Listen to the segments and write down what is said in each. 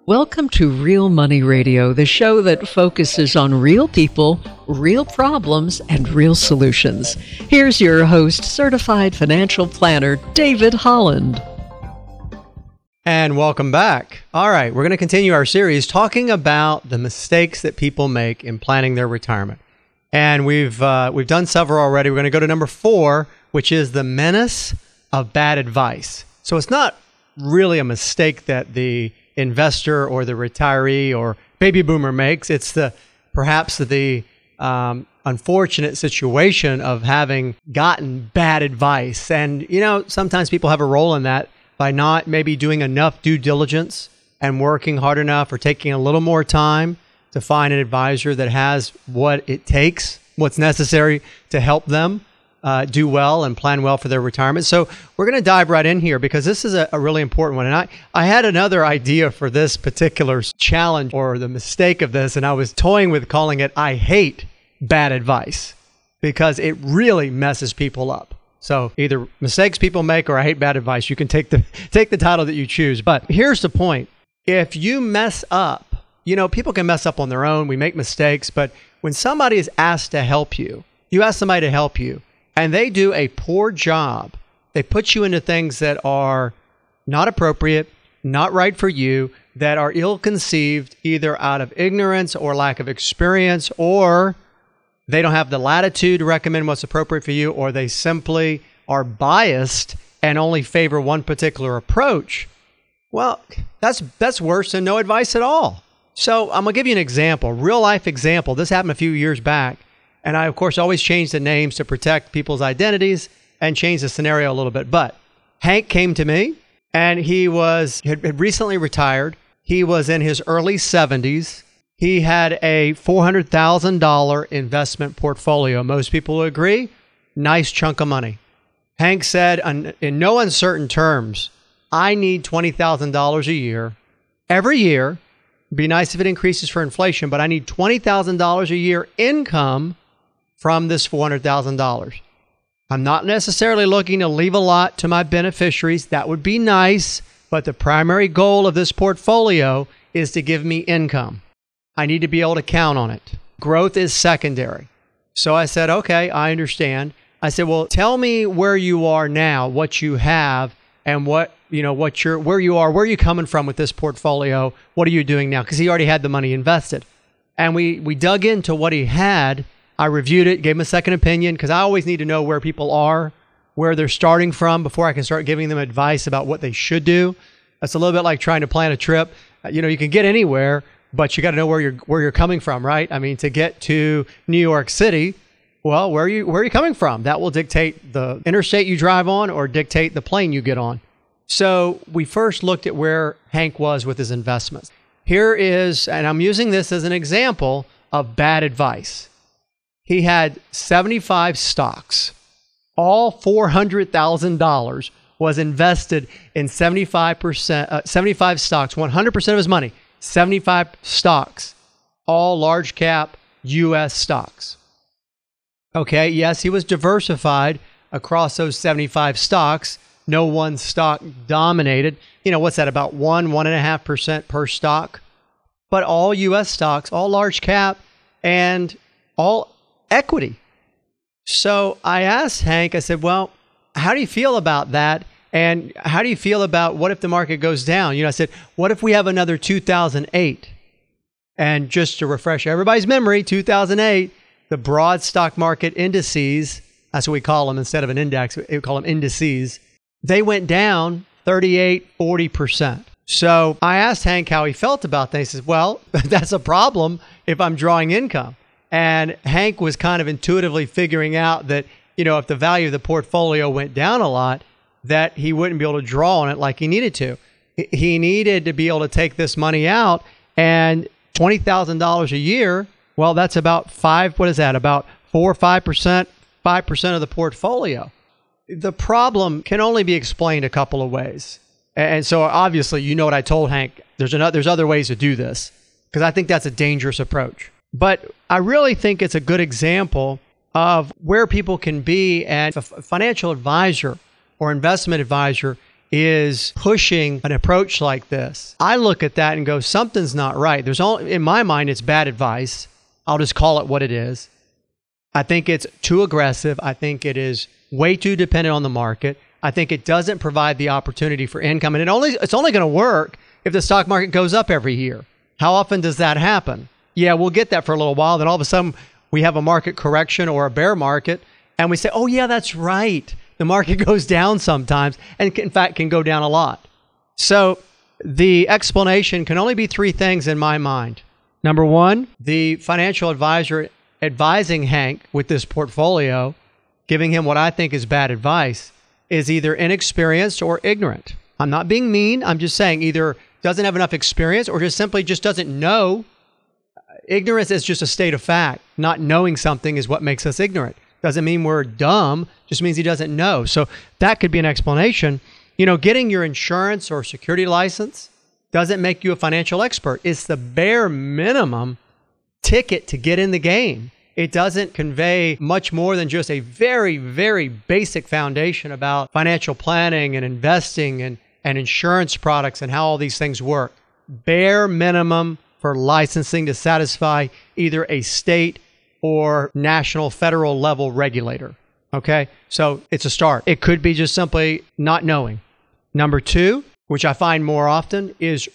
Welcome to Real Money Radio, the show that focuses on real people, real problems, and real solutions. Here's your host, certified financial planner, David Holland. And welcome back. All right, we're going to continue our series talking about the mistakes that people make in planning their retirement. And we've done several already. We're going to go to number 4, which is the menace of bad advice. So it's not really a mistake that the investor or the retiree or baby boomer makes. It's perhaps the unfortunate situation of having gotten bad advice. And, sometimes people have a role in that by not maybe doing enough due diligence and working hard enough or taking a little more time to find an advisor that has what it takes, what's necessary to help them do well and plan well for their retirement. So we're going to dive right in here because this is a really important one. And I had another idea for this particular challenge or the mistake of this, and I was toying with calling it I hate bad advice because it really messes people up. So either mistakes people make or I hate bad advice. You can take the title that you choose. But here's the point. If you mess up, people can mess up on their own. We make mistakes. But when somebody is asked to help you, you ask somebody to help you, and they do a poor job, they put you into things that are not appropriate, not right for you, that are ill-conceived, either out of ignorance or lack of experience, or they don't have the latitude to recommend what's appropriate for you, or they simply are biased and only favor one particular approach. Well, that's worse than no advice at all. So I'm going to give you an example, real-life example. This happened a few years back. And I, of course, always change the names to protect people's identities and change the scenario a little bit. But Hank came to me, and he had recently retired. He was in his early 70s. He had a $400,000 investment portfolio. Most people will agree, nice chunk of money. Hank said, in no uncertain terms, I need $20,000 a year. Every year, it'd be nice if it increases for inflation, but I need $20,000 a year income from this $400,000. I'm not necessarily looking to leave a lot to my beneficiaries. That would be nice, but the primary goal of this portfolio is to give me income. I need to be able to count on it. Growth is secondary. So I said, okay, I understand. I said, well, tell me where you are now, what you have, and where you are, where are you coming from with this portfolio? What are you doing now? Because he already had the money invested. And we dug into what he had. I reviewed it, gave him a second opinion, because I always need to know where people are, where they're starting from before I can start giving them advice about what they should do. That's a little bit like trying to plan a trip. You can get anywhere, but you got to know where you're coming from, right? I mean, to get to New York City, well, where are you coming from? That will dictate the interstate you drive on or dictate the plane you get on. So we first looked at where Hank was with his investments. Here is, and I'm using this as an example of bad advice. He had 75 stocks. All $400,000 was invested in 75 stocks, 100% of his money, 75 stocks, all large cap U.S. stocks. Okay, yes, he was diversified across those 75 stocks. No one stock dominated. What's that, about 1.5% per stock? But all U.S. stocks, all large cap, and all equity. So I asked Hank, I said, well, how do you feel about that? And how do you feel about what if the market goes down? I said, what if we have another 2008? And just to refresh everybody's memory, 2008, the broad stock market indices, that's what we call them instead of an index, we call them indices, they went down 38-40%. So I asked Hank how he felt about that. He says, well, that's a problem if I'm drawing income. And Hank was kind of intuitively figuring out that, if the value of the portfolio went down a lot, that he wouldn't be able to draw on it like he needed to. He needed to be able to take this money out, and $20,000 a year, well, that's about about 4 or 5%, 5% of the portfolio. The problem can only be explained a couple of ways. And so obviously, what I told Hank, there's other ways to do this, because I think that's a dangerous approach. But I really think it's a good example of where people can be, and a financial advisor or investment advisor is pushing an approach like this, I look at that and go, something's not right. In my mind, it's bad advice. I'll just call it what it is. I think it's too aggressive. I think it is way too dependent on the market. I think it doesn't provide the opportunity for income. And it's only going to work if the stock market goes up every year. How often does that happen? Yeah, we'll get that for a little while. Then all of a sudden, we have a market correction or a bear market, and we say, oh, yeah, that's right. The market goes down sometimes, and in fact, can go down a lot. So the explanation can only be three things in my mind. Number one, the financial advisor advising Hank with this portfolio, giving him what I think is bad advice, is either inexperienced or ignorant. I'm not being mean. I'm just saying either doesn't have enough experience or just simply just doesn't know. Ignorance is just a state of fact. Not knowing something is what makes us ignorant. Doesn't mean we're dumb, just means he doesn't know. So that could be an explanation. You know, getting your insurance or security license doesn't make you a financial expert. It's the bare minimum ticket to get in the game. It doesn't convey much more than just a very, very basic foundation about financial planning and investing and insurance products and how all these things work. Bare minimum for licensing to satisfy either a state or national, federal level regulator. Okay? So it's a start. It could be just simply not knowing. Number two, which I find more often, is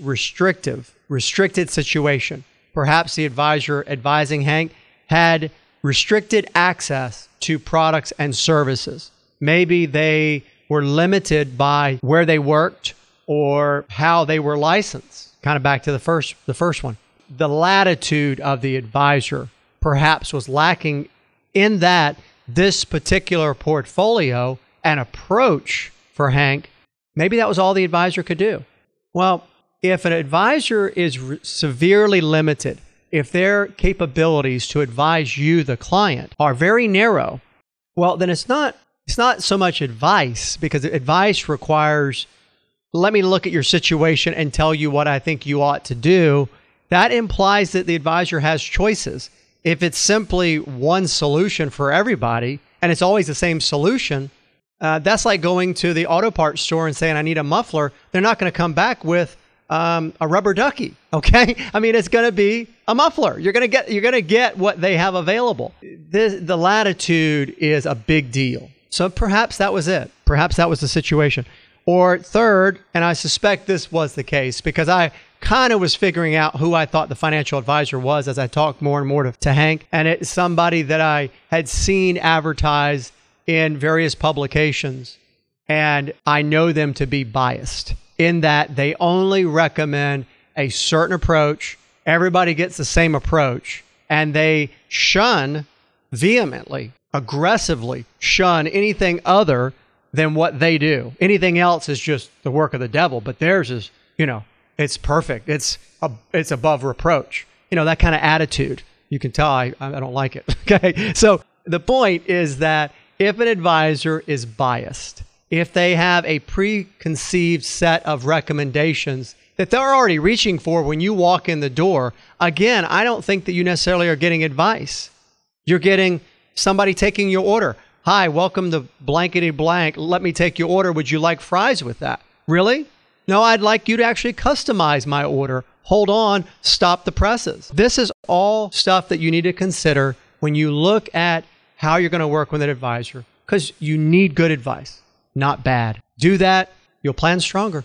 restricted situation. Perhaps the advisor advising Hank had restricted access to products and services. Maybe they were limited by where they worked or how they were licensed. Kind of back to the first one. The latitude of the advisor perhaps was lacking in that this particular portfolio and approach for Hank, maybe that was all the advisor could do. Well, if an advisor is severely limited, if their capabilities to advise you, the client, are very narrow, well, then it's not so much advice, because advice requires, let me look at your situation and tell you what I think you ought to do. That implies that the advisor has choices. If it's simply one solution for everybody, and it's always the same solution, that's like going to the auto parts store and saying, I need a muffler. They're not going to come back with a rubber ducky, okay? I mean, it's going to be a muffler. You're going to get what they have available. The latitude is a big deal. So perhaps that was it. Perhaps that was the situation. Or third, and I suspect this was the case because I kind of was figuring out who I thought the financial advisor was as I talked more and more to Hank. And it's somebody that I had seen advertised in various publications. And I know them to be biased in that they only recommend a certain approach. Everybody gets the same approach. And they vehemently, aggressively shun anything other than what they do. Anything else is just the work of the devil. But theirs is, it's perfect. It's above reproach. That kind of attitude. You can tell I don't like it. Okay. So the point is that if an advisor is biased, if they have a preconceived set of recommendations that they're already reaching for when you walk in the door, again, I don't think that you necessarily are getting advice. You're getting somebody taking your order. Hi, welcome to blankety blank. Let me take your order. Would you like fries with that? Really? No, I'd like you to actually customize my order. Hold on, stop the presses. This is all stuff that you need to consider when you look at how you're going to work with an advisor, because you need good advice, not bad. Do that, you'll plan stronger.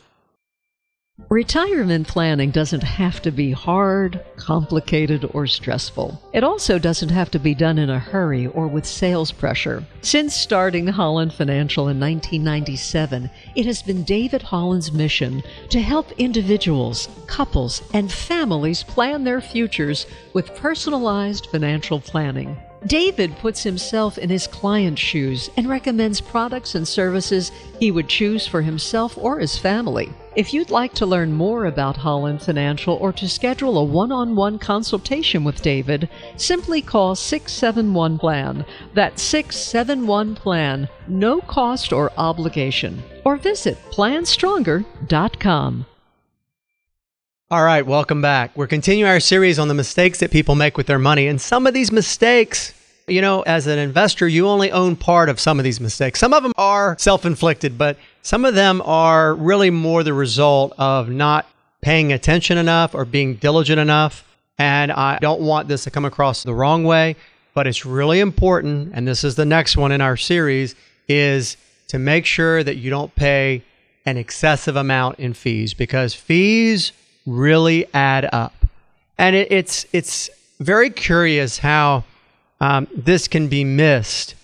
Retirement planning doesn't have to be hard, complicated, or stressful. It also doesn't have to be done in a hurry or with sales pressure. Since starting Holland Financial in 1997, it has been David Holland's mission to help individuals, couples, and families plan their futures with personalized financial planning. David puts himself in his client's shoes and recommends products and services he would choose for himself or his family. If you'd like to learn more about Holland Financial or to schedule a one-on-one consultation with David, simply call 671-PLAN. That's 671-PLAN. No cost or obligation. Or visit planstronger.com. All right, welcome back. We're continuing our series on the mistakes that people make with their money. And some of these mistakes as an investor, you only own part of some of these mistakes. Some of them are self-inflicted, but some of them are really more the result of not paying attention enough or being diligent enough. And I don't want this to come across the wrong way, but it's really important, and this is the next one in our series, is to make sure that you don't pay an excessive amount in fees, because fees really add up. And it's very curious how this can be missed.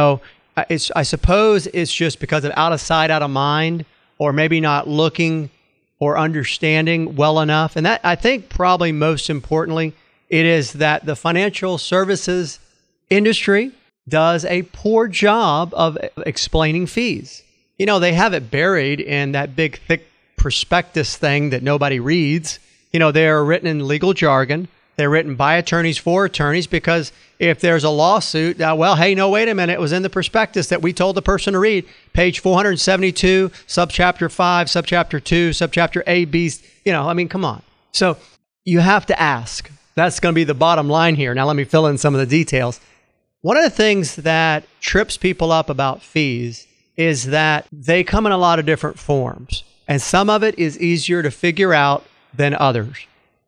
I suppose it's just because of out of sight, out of mind, or maybe not looking or understanding well enough. And that, I think probably most importantly, it is that the financial services industry does a poor job of explaining fees. They have it buried in that big, thick prospectus thing that nobody reads. They're written in legal jargon. They're written by attorneys for attorneys, because if there's a lawsuit, wait a minute, it was in the prospectus that we told the person to read, page 472, subchapter 5, subchapter 2, subchapter A, B, come on. So you have to ask. That's going to be the bottom line here. Now let me fill in some of the details. One of the things that trips people up about fees is that they come in a lot of different forms, and some of it is easier to figure out than others.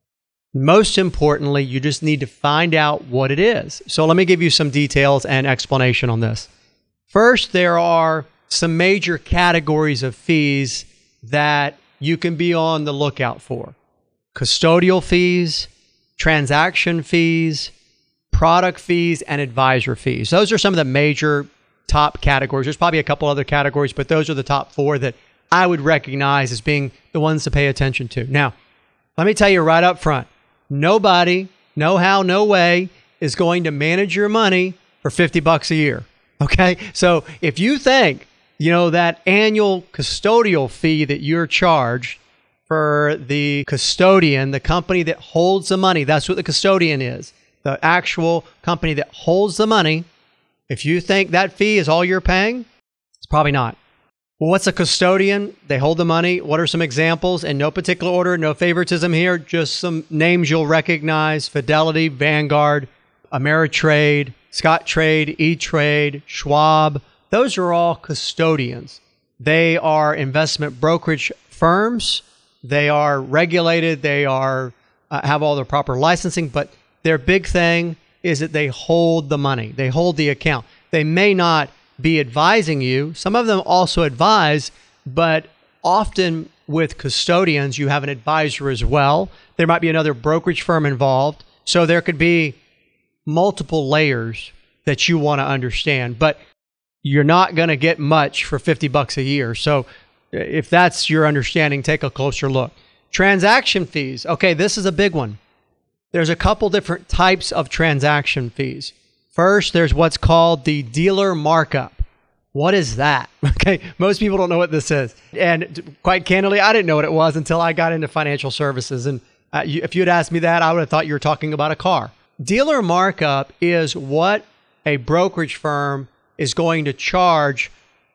Most importantly, you just need to find out what it is. So let me give you some details and explanation on this. First, there are some major categories of fees that you can be on the lookout for. Custodial fees, transaction fees, product fees, and advisor fees. Those are some of the major top categories. There's probably a couple other categories, but those are the top 4 that I would recognize as being the ones to pay attention to. Now, let me tell you right up front, nobody, no how, no way, is going to manage your money for $50 a year. Okay? So if you think, that annual custodial fee that you're charged for the custodian, the company that holds the money, that's what the custodian is, the actual company that holds the money, if you think that fee is all you're paying, it's probably not. Well, what's a custodian? They hold the money. What are some examples? In no particular order, no favoritism here, just some names you'll recognize: Fidelity, Vanguard, Ameritrade, Scottrade, E-Trade, Schwab. Those are all custodians. They are investment brokerage firms. They are regulated. They are have all the proper licensing, but their big thing is that they hold the money. They hold the account. They may not be advising you. Some of them also advise, but often with custodians, you have an advisor as well. There might be another brokerage firm involved. So there could be multiple layers that you want to understand, but you're not going to get much for $50 a year. So if that's your understanding, take a closer look. Transaction fees. Okay, this is a big one. There's a couple different types of transaction fees. First, there's what's called the dealer markup. What is that? Okay, most people don't know what this is. And quite candidly, I didn't know what it was until I got into financial services. And if you'd asked me that, I would have thought you were talking about a car. Dealer markup is what a brokerage firm is going to charge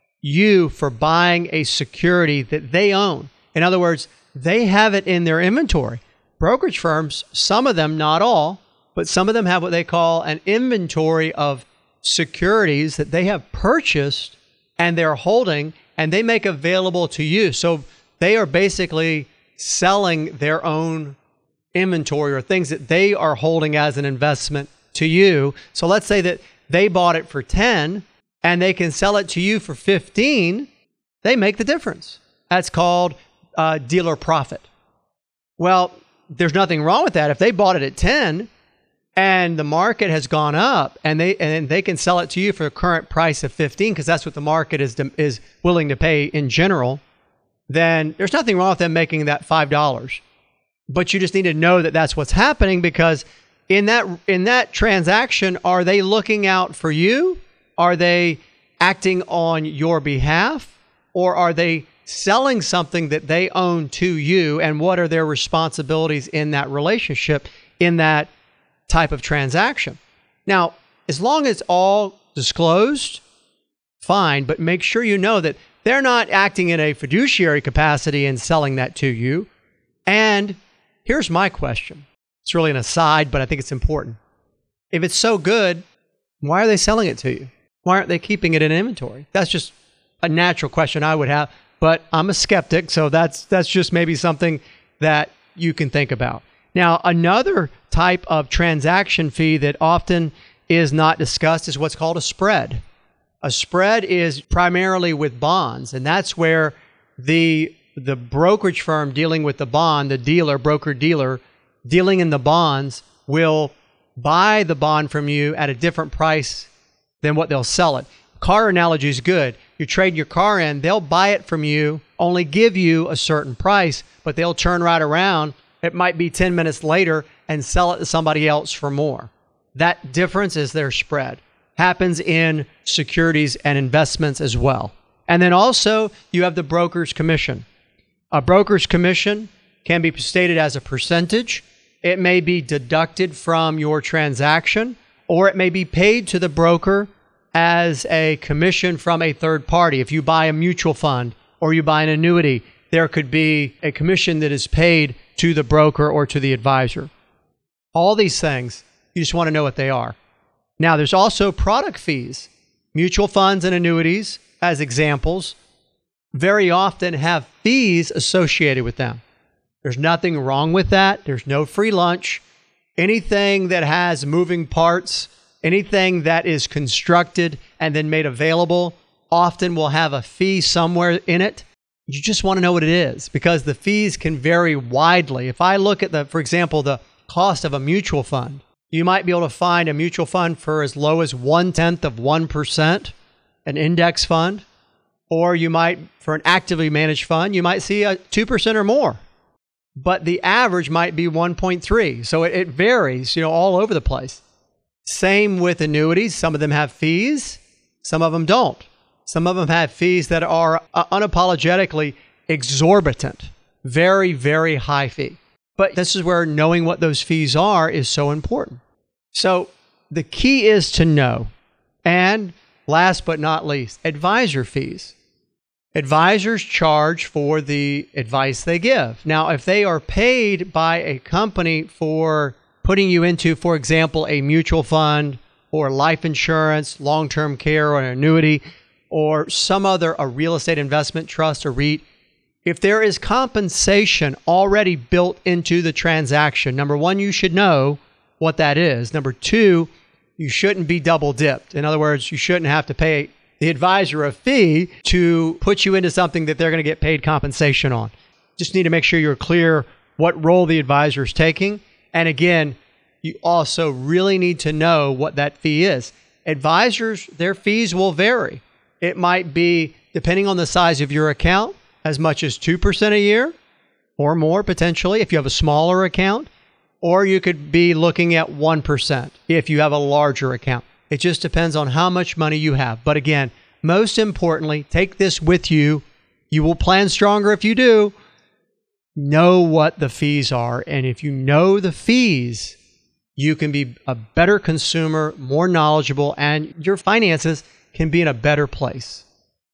you for buying a security that they own. In other words, they have it in their inventory. Brokerage firms, some of them, not all, but some of them have what they call an inventory of securities that they have purchased and they're holding and they make available to you. So they are basically selling their own inventory or things that they are holding as an investment to you. So let's say that they bought it for 10 and they can sell it to you for 15. They make the difference. That's called dealer profit. Well, there's nothing wrong with that. If they bought it at 10 and the market has gone up and they can sell it to you for a current price of 15, because that's what the market is willing to pay in general, then there's nothing wrong with them making that $5. But you just need to know that that's what's happening, because in that transaction, are they looking out for you? Are they acting on your behalf? Or are they selling something that they own to you? And what are their responsibilities in that relationship, in that type of transaction? Now, as long as it's all disclosed, fine, but make sure you know that they're not acting in a fiduciary capacity and selling that to you. And here's my question. It's really an aside, but I think it's important. If it's so good, Why are they selling it to you? Why aren't they keeping it in inventory? That's just a natural question I would have, but I'm a skeptic, so that's just maybe something that you can think about. Now, another type of transaction fee that often is not discussed is what's called a spread. A spread is primarily with bonds, and that's where the brokerage firm dealing with the bond, the dealer, broker-dealer, dealing in the bonds, will buy the bond from you at a different price than what they'll sell it. Car analogy is good. You trade your car in, they'll buy it from you, only give you a certain price, but they'll turn right around, it might be 10 minutes later, and sell it to somebody else for more. That difference is their spread. Happens in securities and investments as well. And then also, you have the broker's commission. A broker's commission can be stated as a percentage. It may be deducted from your transaction, or it may be paid to the broker as a commission from a third party. If you buy a mutual fund or you buy an annuity, there could be a commission that is paid to the broker or to the advisor. All these things, you just want to know what they are. Now, there's also product fees. Mutual funds and annuities, as examples, very often have fees associated with them. There's nothing wrong with that. There's no free lunch. Anything that has moving parts, anything that is constructed and then made available, often will have a fee somewhere in it. You just want to know what it is, because the fees can vary widely. If I look at for example, the cost of a mutual fund, you might be able to find a mutual fund for as low as 0.1%, an index fund, or you might, for an actively managed fund, you might see a 2% or more. But the average might be 1.3. So it varies, all over the place. Same with annuities. Some of them have fees. Some of them don't. Some of them have fees that are unapologetically exorbitant. Very, very high fee. But this is where knowing what those fees are is so important. So the key is to know. And last but not least, advisor fees. Advisors charge for the advice they give. Now, if they are paid by a company for putting you into, for example, a mutual fund or life insurance, long-term care, or an annuity, or some other, a real estate investment trust, a REIT, if there is compensation already built into the transaction, number one, you should know what that is. Number two, you shouldn't be double dipped. In other words, you shouldn't have to pay the advisor a fee to put you into something that they're going to get paid compensation on. Just need to make sure you're clear what role the advisor is taking. And again, you also really need to know what that fee is. Advisors, their fees will vary. It might be, depending on the size of your account, as much as 2% a year or more potentially if you have a smaller account, or you could be looking at 1% if you have a larger account. It just depends on how much money you have. But again, most importantly, take this with you. You will plan stronger if you do. Know what the fees are. And if you know the fees, you can be a better consumer, more knowledgeable, and your finances can be in a better place.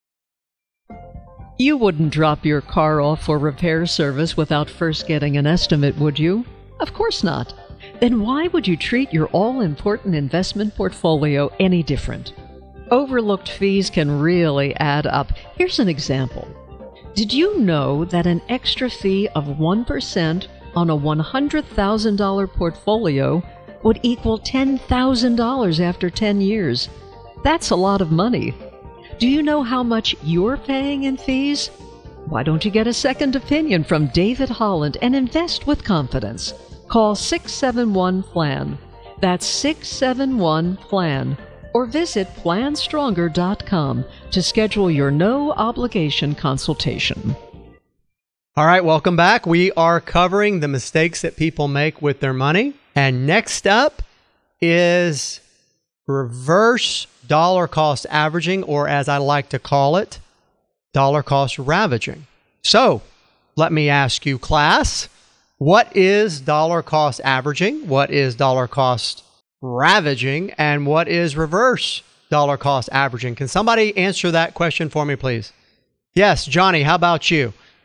You wouldn't drop your car off for repair service without first getting an estimate, would you? Of course not. Then why would you treat your all-important investment portfolio any different? Overlooked fees can really add up. Here's an example. Did you know that an extra fee of 1% on a $100,000 portfolio would equal $10,000 after 10 years? That's a lot of money. Do you know how much you're paying in fees? Why don't you get a second opinion from David Holland and invest with confidence? Call 671-PLAN. That's 671-PLAN. Or visit planstronger.com to schedule your no-obligation consultation. All right, welcome back. We are covering the mistakes that people make with their money. And next up is reverse dollar cost averaging, or as I like to call it, dollar cost ravaging. So let me ask you, class, what is dollar cost averaging? What is dollar cost ravaging? And what is reverse dollar cost averaging? Can somebody answer that question for me, please? Yes, Johnny, how about you?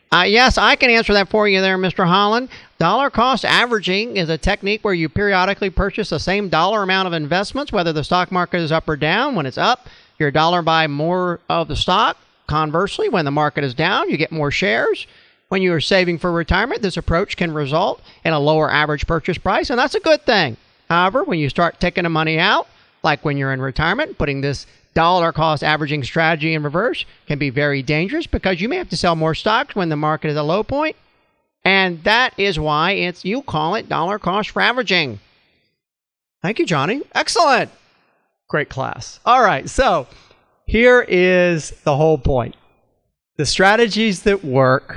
Yes, I can answer that for you there, Mr. Holland. Dollar cost averaging is a technique where you periodically purchase the same dollar amount of investments, whether the stock market is up or down. When it's up, your dollar buy more of the stock. Conversely, when the market is down, you get more shares. When you are saving for retirement, this approach can result in a lower average purchase price, and that's a good thing. However, when you start taking the money out, like when you're in retirement, putting this dollar cost averaging strategy in reverse can be very dangerous because you may have to sell more stocks when the market is at a low point. And that is why you call it dollar cost averaging. Thank you, Johnny. Excellent. Great class. All right. So here is the whole point. The strategies that work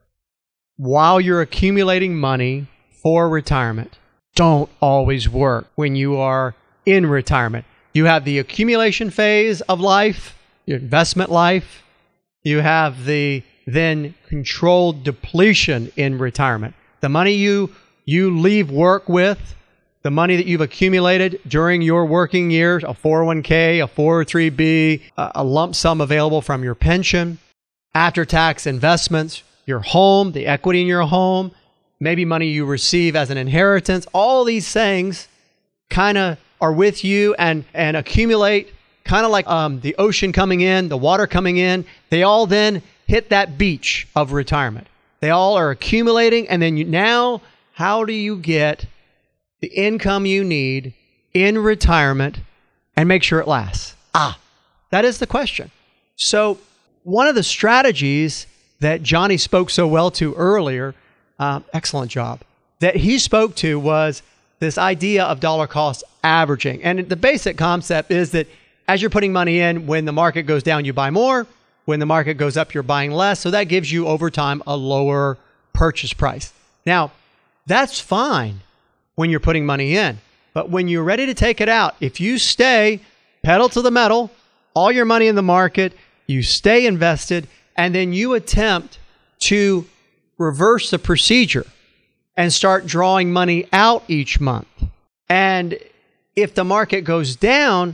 while you're accumulating money for retirement don't always work when you are in retirement. You have the accumulation phase of life, your investment life. You have the then controlled depletion in retirement. The money you leave work with, the money that you've accumulated during your working years, a 401k, a 403b, a lump sum available from your pension, after-tax investments, your home, the equity in your home, maybe money you receive as an inheritance. All these things kind of are with you and accumulate, kind of like the ocean coming in, the water coming in. They all then hit that beach of retirement. They all are accumulating, and then now how do you get the income you need in retirement and make sure it lasts? That is the question. So one of the strategies that Johnny spoke so well to earlier, excellent job, that he spoke to was this idea of dollar cost averaging. And the basic concept is that as you're putting money in, when the market goes down, you buy more. When the market goes up, you're buying less. So that gives you over time a lower purchase price. Now, that's fine when you're putting money in. But when you're ready to take it out, if you stay pedal to the metal, all your money in the market, you stay invested, and then you attempt to reverse the procedure and start drawing money out each month. And if the market goes down,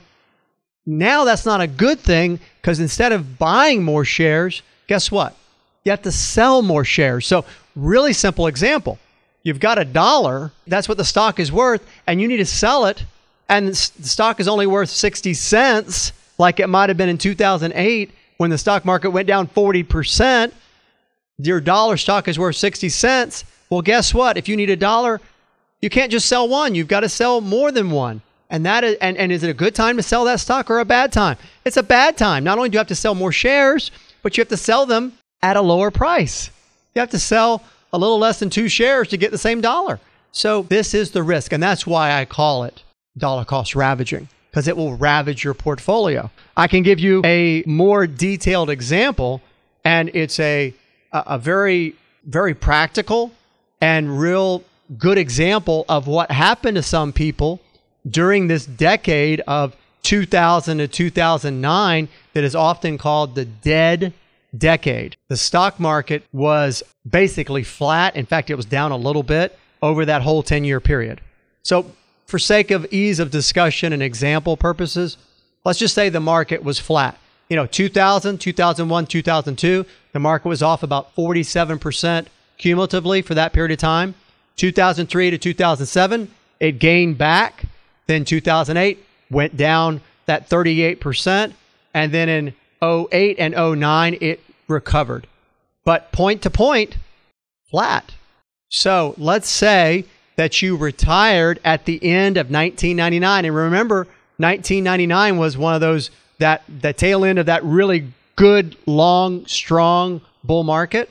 now that's not a good thing, because instead of buying more shares, guess what? You have to sell more shares. So really simple example. You've got $1, that's what the stock is worth, and you need to sell it, and the stock is only worth 60 cents, like it might have been in 2008 when the stock market went down 40%. Your dollar stock is worth 60 cents. Well, guess what? If you need $1, you can't just sell one. You've got to sell more than one. And that is, and is it a good time to sell that stock or a bad time? It's a bad time. Not only do you have to sell more shares, but you have to sell them at a lower price. You have to sell a little less than 2 shares to get the same dollar. So this is the risk. And that's why I call it dollar cost ravaging, because it will ravage your portfolio. I can give you a more detailed example, and it's a very, very practical and real good example of what happened to some people during this decade of 2000 to 2009 that is often called the dead decade. The stock market was basically flat. In fact, it was down a little bit over that whole 10-year period. So for sake of ease of discussion and example purposes, let's just say the market was flat. 2000, 2001, 2002, the market was off about 47% cumulatively for that period of time. 2003 to 2007, it gained back. Then 2008 went down that 38%. And then in 08 and 09, it recovered. But point to point, flat. So let's say that you retired at the end of 1999. And remember, 1999 was one of those, the tail end of that really good, long, strong bull market.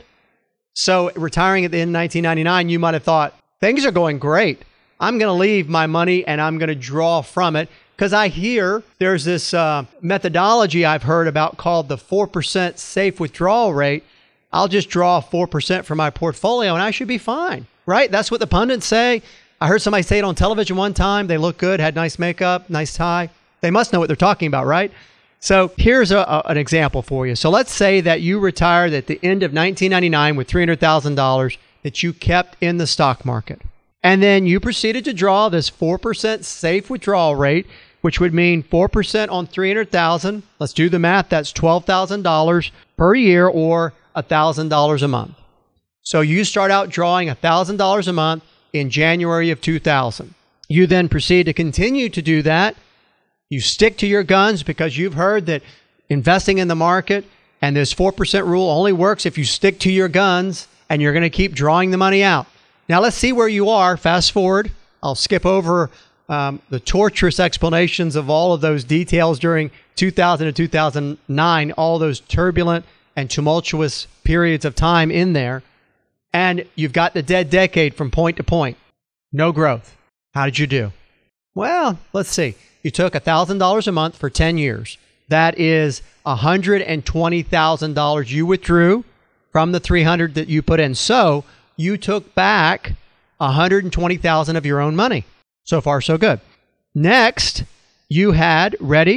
So retiring at the end of 1999, you might have thought, things are going great. I'm going to leave my money and I'm going to draw from it. Because I hear there's this methodology I've heard about called the 4% safe withdrawal rate. I'll just draw 4% from my portfolio and I should be fine, right? That's what the pundits say. I heard somebody say it on television one time. They look good, had nice makeup, nice tie. They must know what they're talking about, right? So here's an example for you. So let's say that you retired at the end of 1999 with $300,000 that you kept in the stock market. And then you proceeded to draw this 4% safe withdrawal rate, which would mean 4% on $300,000. Let's do the math. That's $12,000 per year or $1,000 a month. So you start out drawing $1,000 a month in January of 2000. You then proceed to continue to do that. You stick to your guns because you've heard that investing in the market and this 4% rule only works if you stick to your guns, and you're going to keep drawing the money out. Now let's see where you are. Fast forward. I'll skip over the torturous explanations of all of those details during 2000 and 2009, all those turbulent and tumultuous periods of time in there. And you've got the dead decade from point to point. No growth. How did you do? Well, let's see. You took $1,000 a month for 10 years. That is $120,000 you withdrew from the $300 that you put in. So you took back $120,000 of your own money. So far, so good. Next, you had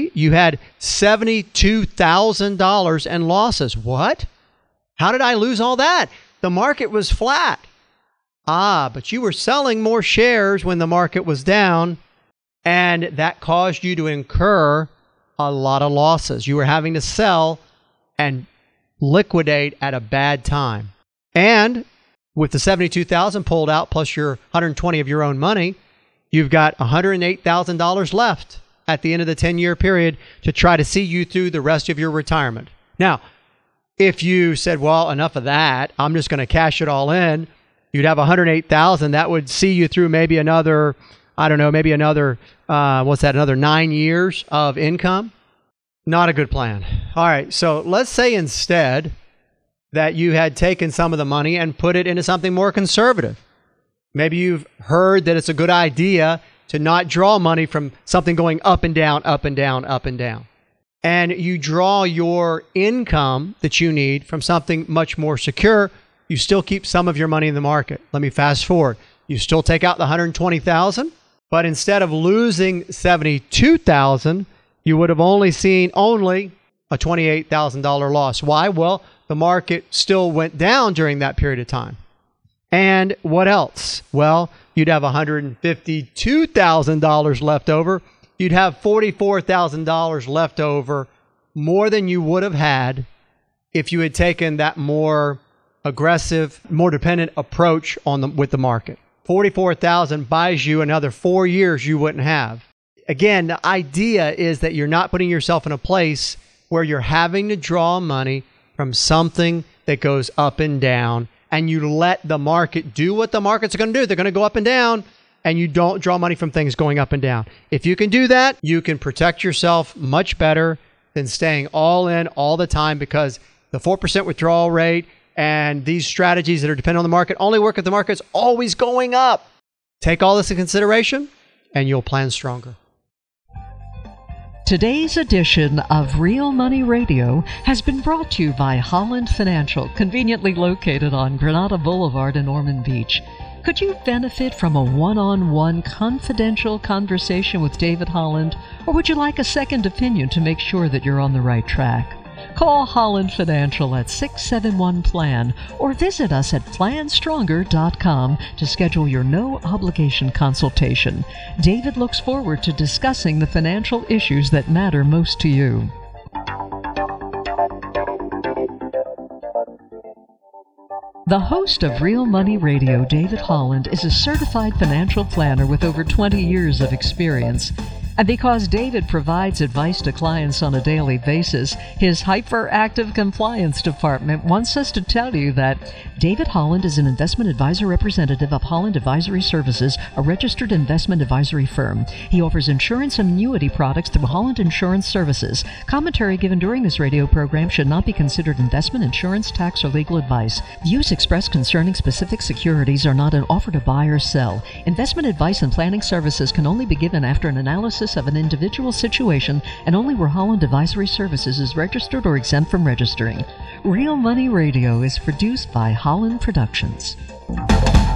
$72,000 in losses. What? How did I lose all that? The market was flat. But you were selling more shares when the market was down, and that caused you to incur a lot of losses. You were having to sell and liquidate at a bad time. And with the $72,000 pulled out plus your $120,000 of your own money, you've got $108,000 left at the end of the 10-year period to try to see you through the rest of your retirement. Now, if you said, well, enough of that, I'm just going to cash it all in, you'd have $108,000. That would see you through maybe another, another 9 years of income. Not a good plan. All right, so let's say instead that you had taken some of the money and put it into something more conservative. Maybe you've heard that it's a good idea to not draw money from something going up and down, up and down, up and down. And you draw your income that you need from something much more secure. You still keep some of your money in the market. Let me fast forward. You still take out the $120,000, but instead of losing $72,000, you would have only seen a $28,000 loss. Why? Well, the market still went down during that period of time. And what else? Well, you'd have $152,000 left over. You'd have $44,000 left over, more than you would have had if you had taken that more aggressive, more dependent approach with the market. $44,000 buys you another 4 years you wouldn't have. Again, the idea is that you're not putting yourself in a place where you're having to draw money from something that goes up and down, and you let the market do what the markets are going to do. They're going to go up and down, and you don't draw money from things going up and down. If you can do that, you can protect yourself much better than staying all in all the time, because the 4% withdrawal rate and these strategies that are dependent on the market only work if the market's always going up. Take all this in consideration, and you'll plan stronger. Today's edition of Real Money Radio has been brought to you by Holland Financial, conveniently located on Granada Boulevard in Ormond Beach. Could you benefit from a one-on-one confidential conversation with David Holland, or would you like a second opinion to make sure that you're on the right track? Call Holland Financial at 671-PLAN or visit us at planstronger.com to schedule your no-obligation consultation. David looks forward to discussing the financial issues that matter most to you. The host of Real Money Radio, David Holland, is a certified financial planner with over 20 years of experience. And because David provides advice to clients on a daily basis, his hyperactive compliance department wants us to tell you that David Holland is an investment advisor representative of Holland Advisory Services, a registered investment advisory firm. He offers insurance and annuity products through Holland Insurance Services. Commentary given during this radio program should not be considered investment, insurance, tax, or legal advice. Views expressed concerning specific securities are not an offer to buy or sell. Investment advice and planning services can only be given after an analysis of an individual situation and only where Holland Advisory Services is registered or exempt from registering. Real Money Radio is produced by Holland Productions.